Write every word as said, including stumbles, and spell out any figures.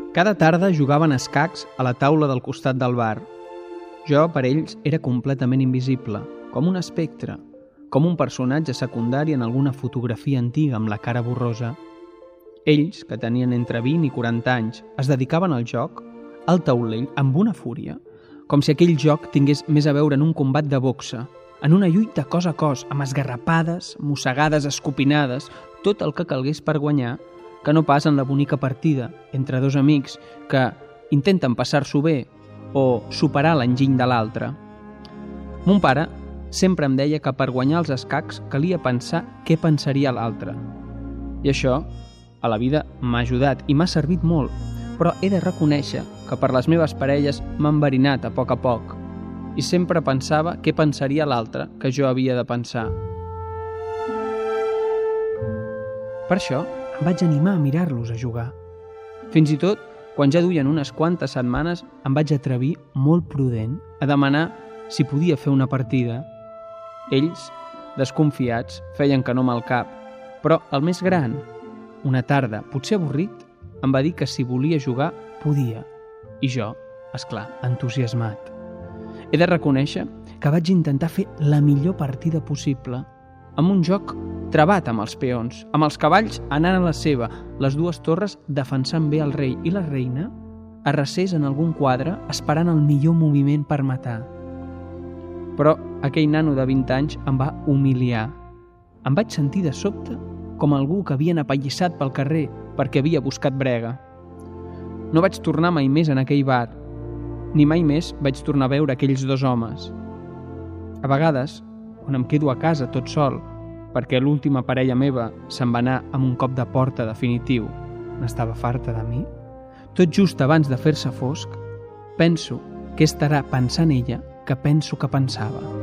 Cada tarda jugaven a escacs a la taula del costat del bar. Jo, per ells, era completament invisible, com un espectre, com un personatge secundari en alguna fotografia antiga amb la cara borrosa. Ells, que tenien entre vint i quaranta anys, es dedicaven al joc, al taulell, amb una fúria, com si aquell joc tingués més a veure en un combat de boxa, en una lluita cos a cos, amb esgarrapades, mossegades, escopinades, tot el que calgués per guanyar, que no pas en la bonica partida entre dos amics que intenten passar-s'ho bé o superar l'enginy de l'altre. Mon pare sempre em deia que per guanyar els escacs calia pensar què pensaria l'altre. I això, a la vida, m'ha ajudat i m'ha servit molt, però he de reconèixer que per les meves parelles m'ha enverinat a poc a poc i sempre pensava què pensaria l'altre que jo havia de pensar. Per això em vaig animar a mirar-los a jugar. Fins i tot, quan ja duien unes quantes setmanes, em vaig atrevir, molt prudent, a demanar si podia fer una partida. Ells, desconfiats, feien que no amb el cap, però el més gran, una tarda, potser avorrit, em va dir que si volia jugar, podia. I jo, esclar, entusiasmat. He de reconèixer que vaig intentar fer la millor partida possible, amb un joc travat amb els peons, amb els cavalls anant a la seva, les dues torres defensant bé el rei i la reina, arrecés en algun quadre esperant el millor moviment per matar. Però aquell nano de vint anys em va humiliar. Em vaig sentir de sobte com algú que havien apallissat pel carrer perquè havia buscat brega. No vaig tornar mai més en aquell bar, ni mai més vaig tornar a veure aquells dos homes. A vegades, quan em quedo a casa tot sol, perquè l'última parella meva se'n va anar amb un cop de porta definitiu, n'estava farta de mi, tot just abans de fer-se fosc, penso què estarà pensant ella que penso que pensava.